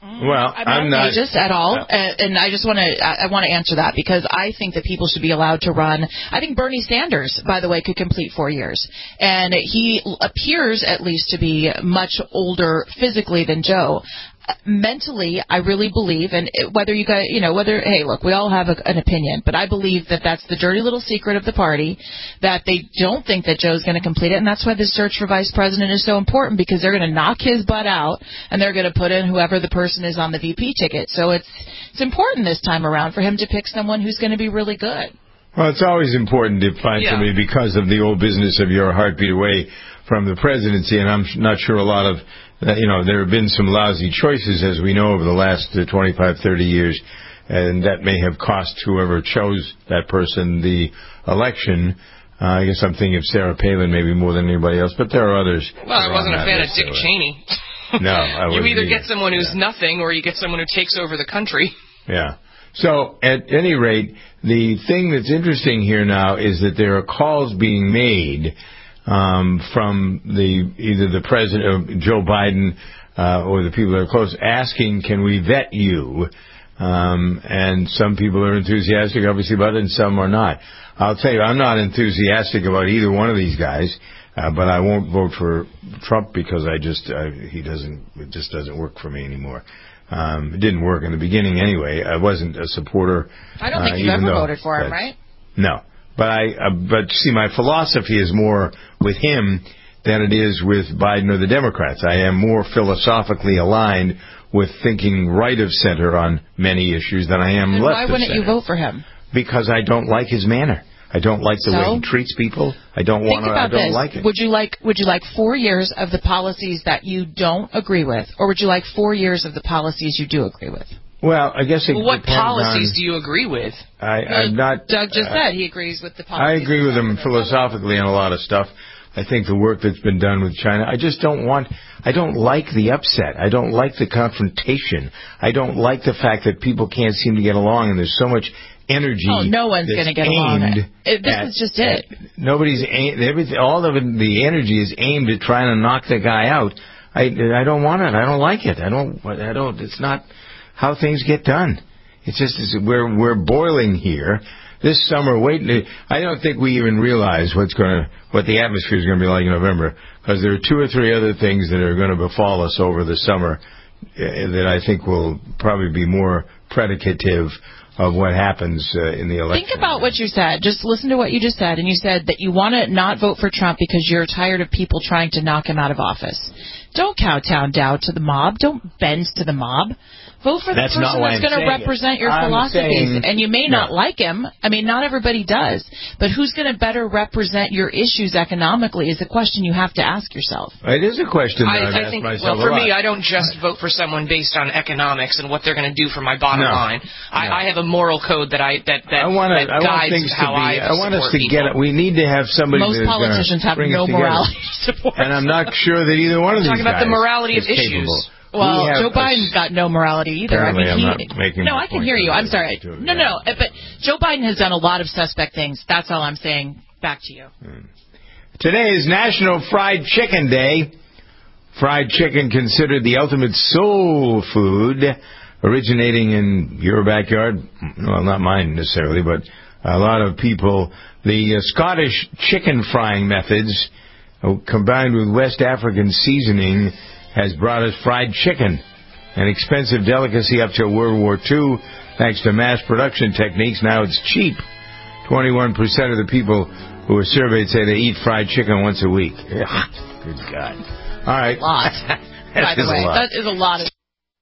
S2: Well,
S3: I'm,
S2: I'm
S3: not
S2: not
S3: ageist at all,
S2: uh,
S3: and, and I just want to I, I want to answer that because I think that people should be allowed to run. I think Bernie Sanders, by the way, could complete four years, and he appears at least to be much older physically than Joe. Mentally, I really believe, and whether you got, you know, whether, hey, look, we all have a, an opinion, but I believe that that's the dirty little secret of the party, that they don't think that Joe's going to complete it, and that's why this search for vice president is so important, because they're going to knock his butt out, and they're going to put in whoever the person is on the V P ticket. So it's it's important this time around for him to pick someone who's going to be really good.
S2: Well, it's always important to find
S3: Yeah.
S2: somebody because of the old business of your heartbeat away from the presidency, and I'm not sure a lot of, uh, you know, there have been some lousy choices, as we know, over the last uh, twenty-five, thirty years, and that may have cost whoever chose that person the election. Uh, I guess I'm thinking of Sarah Palin maybe more than anybody else, but there are others.
S4: Well, I wasn't a
S2: around
S4: fan
S2: that
S4: of Dick
S2: list, so, uh,
S4: Cheney.
S2: No, I
S4: You
S2: wouldn't
S4: either
S2: either.
S4: get someone who's nothing or you get someone who takes over the country.
S2: Yeah. So, at any rate, the thing that's interesting here now is that there are calls being made um, from the either the president, uh, Joe Biden, uh, or the people that are close, asking, "Can we vet you?" Um, and some people are enthusiastic, obviously, about it, and some are not. I'll tell you, I'm not enthusiastic about either one of these guys, uh, but I won't vote for Trump because I just uh, he doesn't it just doesn't work for me anymore. Um, it didn't work in the beginning anyway. I wasn't a supporter.
S3: I don't think
S2: uh,
S3: you've
S2: even
S3: ever
S2: though
S3: voted for him,
S2: that's-
S3: right?
S2: No, but I uh, but see, my philosophy is more with him than it is with Biden or the Democrats. I am more philosophically aligned with thinking right of center on many issues than I am
S3: Then
S2: left
S3: why
S2: of
S3: wouldn't
S2: center.
S3: you vote for him?
S2: Because I don't like his manner. I don't like the
S3: So?
S2: way he treats people. I don't
S3: Think
S2: want to. I
S3: about
S2: don't
S3: this.
S2: like it.
S3: Would you like would you like four years of the policies that you don't agree with, or would you like four years of the policies you do agree with?
S2: Well, I guess it
S4: Well, what
S2: depends
S4: policies
S2: on,
S4: do you agree with?
S2: I, I'm not.
S3: Doug just
S2: uh,
S3: said he agrees with the
S2: I
S3: policies.
S2: agree with him philosophically on a lot of stuff. I think the work that's been done with China, I just don't want, I don't like the upset. I don't like the confrontation. I don't like the fact that people can't seem to get along and there's so much energy.
S3: Oh, no one's
S2: that's
S3: going to get along.
S2: aimed
S3: It, this
S2: at-
S3: is just it.
S2: Nobody's, aim, everything, all of it, the energy is aimed at trying to knock the guy out. I, I don't want it. I don't like it. I don't, I don't, it's not how things get done. It's just, it's, we're, we're boiling here. This summer, wait, I don't think we even realize what's going to, what the atmosphere is going to be like in November, because there are two or three other things that are going to befall us over the summer uh, that I think will probably be more predicative of what happens uh, in the election.
S3: Think about what you said. Just listen to what you just said. And you said that you want to not vote for Trump because you're tired of people trying to knock him out of office. Don't kowtow down to the mob. Don't bend to the mob. Vote for the
S2: That's
S3: person
S2: not why
S3: that's
S2: I'm
S3: going to
S2: saying it.
S3: represent your
S2: I'm
S3: philosophies.
S2: saying-
S3: and you may
S2: No.
S3: not like him. I mean, not everybody does. But who's going to better represent your issues economically is a question you have to ask yourself.
S2: It is a question that
S4: I,
S2: I've
S4: I
S2: asked
S4: think,
S2: myself
S4: well, for
S2: a lot.
S4: me, I don't just vote for someone based on economics and what they're going to do for my bottom
S2: No.
S4: line. I,
S2: No.
S4: I have a moral code that I that that,
S2: I want
S4: that
S2: I want
S4: guides
S2: things to
S4: how
S2: be.
S4: I
S2: I want us
S4: support
S2: to
S4: people.
S2: get it. We need to have somebody.
S3: Most
S2: that's gonna
S3: politicians have
S2: bring us
S3: no
S2: together.
S3: morality support.
S2: And I'm not sure that either one of
S4: We're
S2: these
S4: talking about the
S2: guys
S4: morality
S2: is
S4: of issues.
S2: capable.
S3: Well,
S2: We have
S3: Joe
S2: a-
S3: Biden's got no morality either.
S2: Apparently
S3: I mean,
S2: I'm
S3: he,
S2: not making
S3: no,
S2: the
S3: I can
S2: point
S3: hear you.
S2: that
S3: I'm
S2: I
S3: sorry.
S2: do,
S3: No, no, no. But Joe Biden has done a lot of suspect things. That's all I'm saying. Back to you.
S2: Today is National Fried Chicken Day. Fried chicken considered the ultimate soul food, originating in your backyard. Well, not mine necessarily, but a lot of people. The uh, Scottish chicken frying methods, uh, combined with West African seasoning, has brought us fried chicken, an expensive delicacy up till World War Two. Thanks to mass production techniques, now it's cheap. twenty-one percent of the people who are surveyed say they eat fried chicken once a week. Ugh, good God. All right.
S3: A lot.
S2: That
S3: By the
S2: is a
S3: way,
S2: lot.
S3: that is a lot of.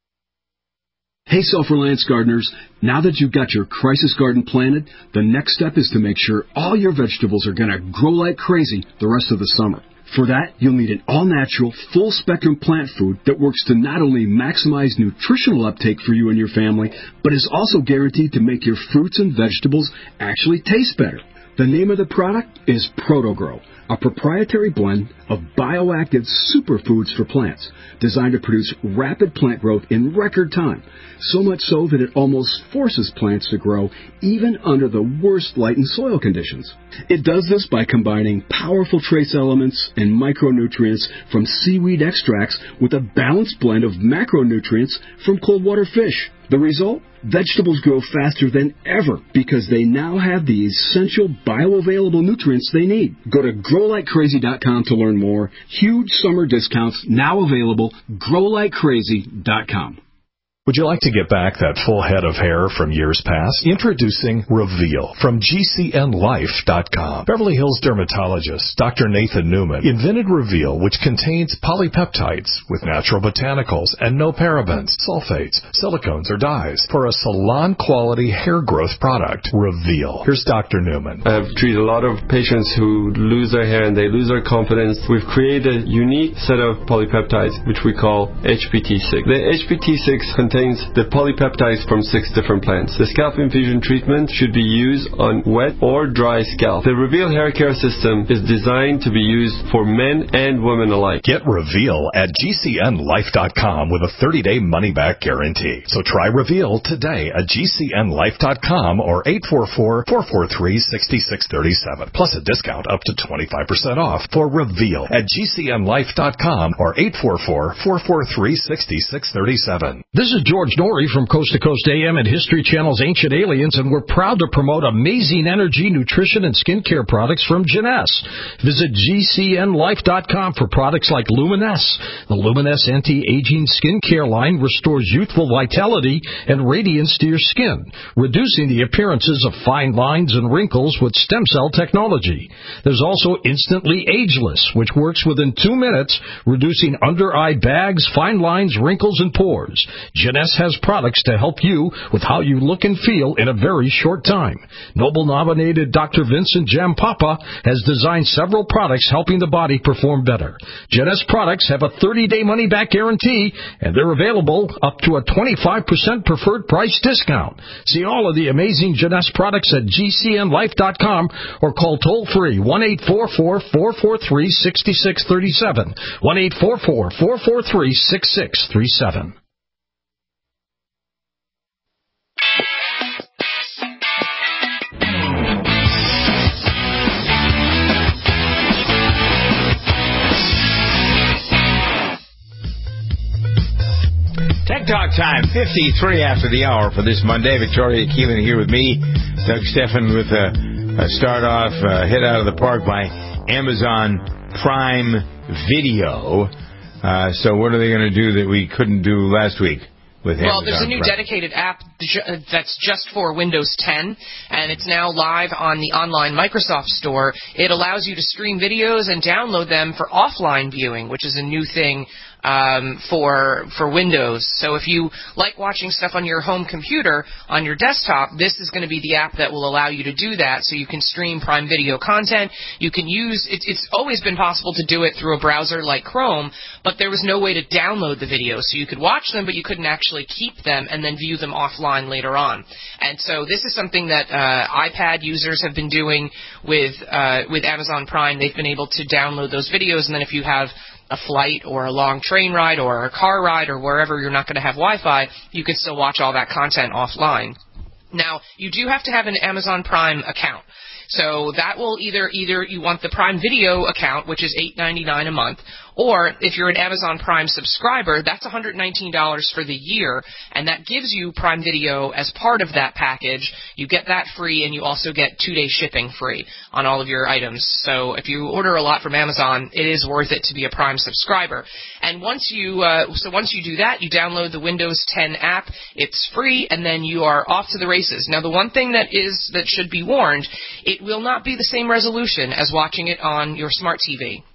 S19: Hey, Self-Reliance gardeners, now that you've got your crisis garden planted, the next step is to make sure all your vegetables are going to grow like crazy the rest of the summer. For that, you'll need an all-natural, full-spectrum plant food that works to not only maximize nutritional uptake for you and your family, but is also guaranteed to make your fruits and vegetables actually taste better. The name of the product is ProtoGrow, a proprietary blend of bioactive superfoods for plants designed to produce rapid plant growth in record time, so much so that it almost forces plants to grow even under the worst light and soil conditions. It does this by combining powerful trace elements and micronutrients from seaweed extracts with a balanced blend of macronutrients from cold water fish. The result? Vegetables grow faster than ever because they now have the essential bioavailable nutrients they need. Go to grow like crazy dot com to learn more. Huge summer discounts now available. grow like crazy dot com.
S1: Would you like to get back that full head of hair from years past? Introducing Reveal from G C N life dot com. Beverly Hills dermatologist Doctor Nathan Newman invented Reveal, which contains polypeptides with natural botanicals and no parabens, sulfates, silicones, or dyes for a salon-quality hair growth product. Reveal. Here's Doctor Newman.
S20: I've treated a lot of patients who lose their hair and they lose their confidence. We've created a unique set of polypeptides, which we call H P T six. The H P T six contains the polypeptides from six different plants. The scalp infusion treatment should be used on wet or dry scalp. The Reveal hair care system is designed to be used for men and women alike.
S1: Get Reveal at G C N life dot com with a thirty-day money-back guarantee. So try Reveal today at G C N life dot com or eight four four, four four three, six six three seven, plus a discount up to twenty-five percent off for Reveal at G C N life dot com or eight four four, four four three, six six three seven.
S21: This is George Norrie from Coast to Coast A M and History Channel's Ancient Aliens, and we're proud to promote amazing energy, nutrition, and skincare products from Jeunesse. Visit G C N life dot com for products like Luminesse. The Luminesse anti-aging skincare line restores youthful vitality and radiance to your skin, reducing the appearances of fine lines and wrinkles with stem cell technology. There's also Instantly Ageless, which works within two minutes, reducing under-eye bags, fine lines, wrinkles, and pores. Jeunesse has products to help you with how you look and feel in a very short time. Nobel-nominated Doctor Vincent Jampapa has designed several products helping the body perform better. Jeunesse products have a thirty-day money-back guarantee, and they're available up to a twenty-five percent preferred price discount. See all of the amazing Jeunesse products at G C N life dot com or call toll-free one eight four four, four four three, six six three seven, one eight four four, four four three, six six three seven.
S2: Tech Talk time, fifty-three after the hour for this Monday. Victoria Keelan here with me. Doug Steffen with a, a start off, uh, hit out of the park by Amazon Prime Video. Uh, so what are they going to do that we couldn't do last week with Amazon
S4: Well, there's a new
S2: Prime?
S4: dedicated app that's just for Windows ten, and it's now live on the online Microsoft Store. It allows you to stream videos and download them for offline viewing, which is a new thing um, for for Windows. So if you like watching stuff on your home computer, on your desktop, this is going to be the app that will allow you to do that. So you can stream Prime Video content. You can use it, it's always been possible to do it through a browser like Chrome, but there was no way to download the videos. So you could watch them, but you couldn't actually keep them and then view them offline later on. And so this is something that uh, iPad users have been doing with uh, with Amazon Prime. They've been able to download those videos, and then if you have a flight or a long train ride or a car ride or wherever you're not going to have Wi-Fi, you can still watch all that content offline. Now, you do have to have an Amazon Prime account. So that will either either you want the Prime Video account, which is eight ninety-nine a month, or if you're an Amazon Prime subscriber, that's one hundred nineteen dollars for the year, and that gives you Prime Video as part of that package. You get that free, and you also get two-day shipping free on all of your items. So if you order a lot from Amazon, it is worth it to be a Prime subscriber. And once you uh, so once you do that, you download the Windows ten app. It's free, and then you are off to the races. Now, the one thing that is that should be warned, it will not be the same resolution as watching it on your smart T V.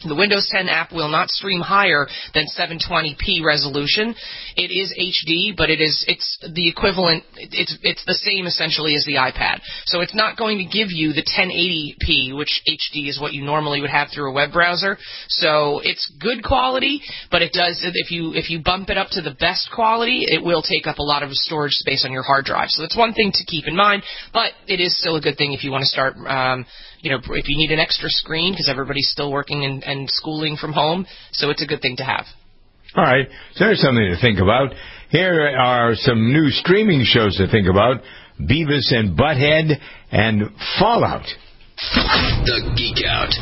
S4: The Windows ten app will not stream higher than seven twenty p resolution. It is H D, but it is it's the equivalent. It's it's the same essentially as the iPad. So it's not going to give you the ten eighty p, which H D is what you normally would have through a web browser. So it's good quality, but it does if you if you bump it up to the best quality, it will take up a lot of storage space on your hard drive. So that's one thing to keep in mind. But it is still a good thing if you want to start. Um, You know, if you need an extra screen, because everybody's still working and, and schooling from home, so it's a good thing to have.
S2: All right, so there's something to think about. Here are some new streaming shows to think about. Beavis and Butthead and Fallout.
S5: The Geek Out.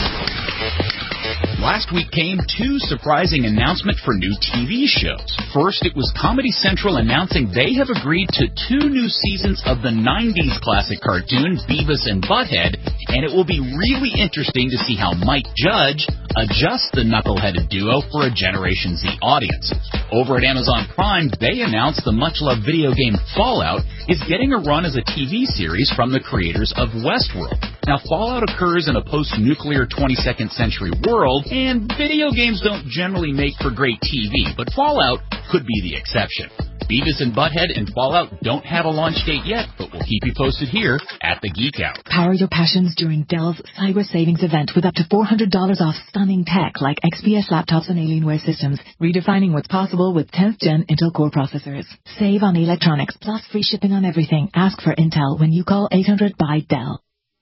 S5: Last week came two surprising announcements for new T V shows. First, it was Comedy Central announcing they have agreed to two new seasons of the nineties classic cartoon Beavis and Butthead, and it will be really interesting to see how Mike Judge adjusts the knuckleheaded duo for a Generation Z audience. Over at Amazon Prime, they announced the much-loved video game Fallout is getting a run as a T V series from the creators of Westworld. Now, Fallout occurs in a post-nuclear twenty-second century world, and video games don't generally make for great T V, but Fallout could be the exception. Beavis and Butthead and Fallout don't have a launch date yet, but we'll keep you posted here at the Geek Out.
S22: Power your passions during Dell's Cyber Savings event with up to four hundred dollars off stunning tech like X P S laptops and Alienware systems, redefining what's possible with tenth gen Intel Core processors. Save on electronics, plus free shipping on everything. Ask for Intel when you call eight hundred by Dell.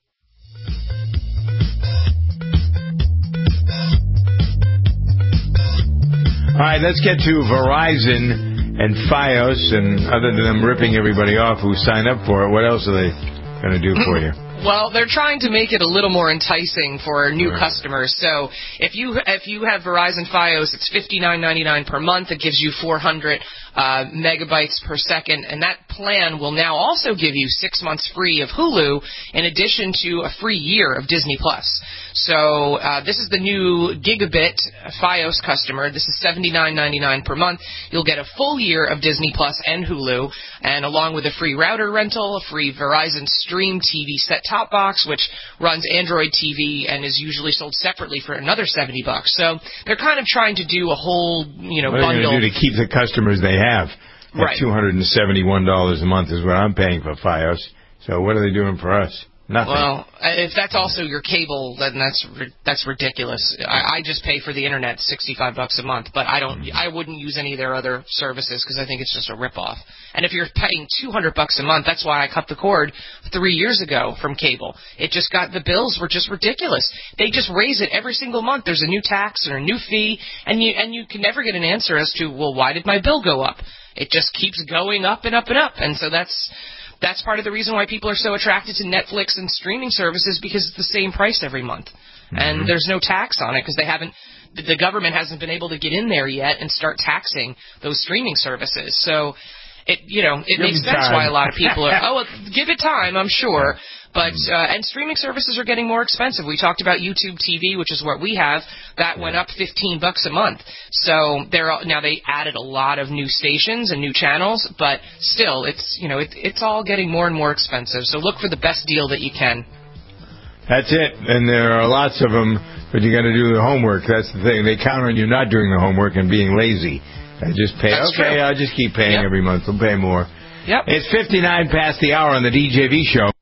S2: All right, let's get to Verizon and Fios, and other than them ripping everybody off who signed up for it, what else are they going to do for you?
S4: Well, they're trying to make it a little more enticing for new
S2: right.
S4: customers. So if you if you have Verizon Fios, it's fifty-nine ninety-nine per month. It gives you four hundred uh, megabytes per second, and that plan will now also give you six months free of Hulu, in addition to a free year of Disney Plus. So uh, this is the new Gigabit Fios customer. This is seventy-nine ninety-nine per month. You'll get a full year of Disney Plus and Hulu, and along with a free router rental, a free Verizon Stream T V set-top box, which runs Android T V and is usually sold separately for another seventy bucks. So they're kind of trying to do a whole, you know,
S2: what
S4: bundle.
S2: What are they going to do to keep the customers they have?
S4: Right.
S2: two hundred seventy-one dollars a month is what I'm paying for Fios. So what are they doing for us? Nothing.
S4: Well, if that's also your cable, then that's that's ridiculous. I, I just pay for the internet sixty-five bucks a month, but I don't. I wouldn't use any of their other services because I think it's just a ripoff. And if you're paying two hundred bucks a month, that's why I cut the cord three years ago from cable. It just got the bills were just ridiculous. They just raise it every single month. There's a new tax or a new fee, and you and you can never get an answer as to, well, why did my bill go up? It just keeps going up and up and up, and so that's. That's part of the reason why people are so attracted to Netflix and streaming services, because it's the same price every month. Mm-hmm. And there's no tax on it because they haven't, the government hasn't been able to get in there yet and start taxing those streaming services. So, it you know, it
S2: give
S4: makes sense
S2: time.
S4: why a lot of people are, oh, well, give it time, I'm sure. But, uh, and streaming services are getting more expensive. We talked about YouTube T V, which is what we have. That went up fifteen bucks a month. So they're, now they added a lot of new stations and new channels, but still, it's, you know, it, it's all getting more and more expensive. So look for the best deal that you can.
S2: That's it. And there are lots of them, but you got to do the homework. That's the thing. They count on you not doing the homework and being lazy. I just pay.
S4: That's
S2: okay,
S4: true.
S2: I'll just keep paying
S4: Yep.
S2: every month. We'll pay more.
S4: Yep.
S2: It's fifty-nine past the hour on the D J V show.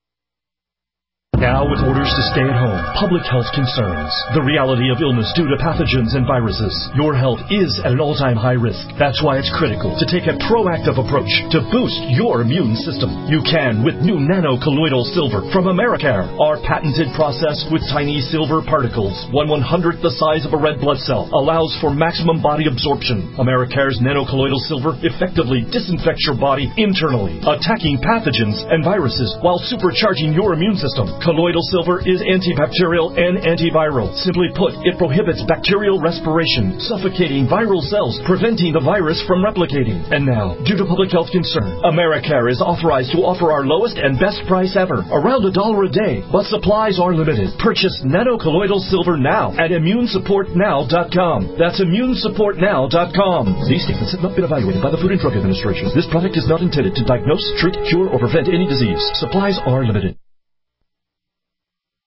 S23: Now, with orders to stay at home, public health concerns, the reality of illness due to pathogens and viruses, your health is at an all-time high risk. That's why it's critical to take a proactive approach to boost your immune system. You can with new nano-colloidal silver from Americare. Our patented process with tiny silver particles, one one-hundredth the size of a red blood cell, allows for maximum body absorption. Americare's nano-colloidal silver effectively disinfects your body internally, attacking pathogens and viruses while supercharging your immune system. Colloidal silver is antibacterial and antiviral. Simply put, it prohibits bacterial respiration, suffocating viral cells, preventing the virus from replicating. And now, due to public health concern, Americare is authorized to offer our lowest and best price ever, around a dollar a day, but supplies are limited. Purchase nano-colloidal silver now at immune support now dot com. That's immune support now dot com. These statements have not been evaluated by the Food and Drug Administration. This product is not intended to diagnose, treat, cure, or prevent any disease. Supplies are limited.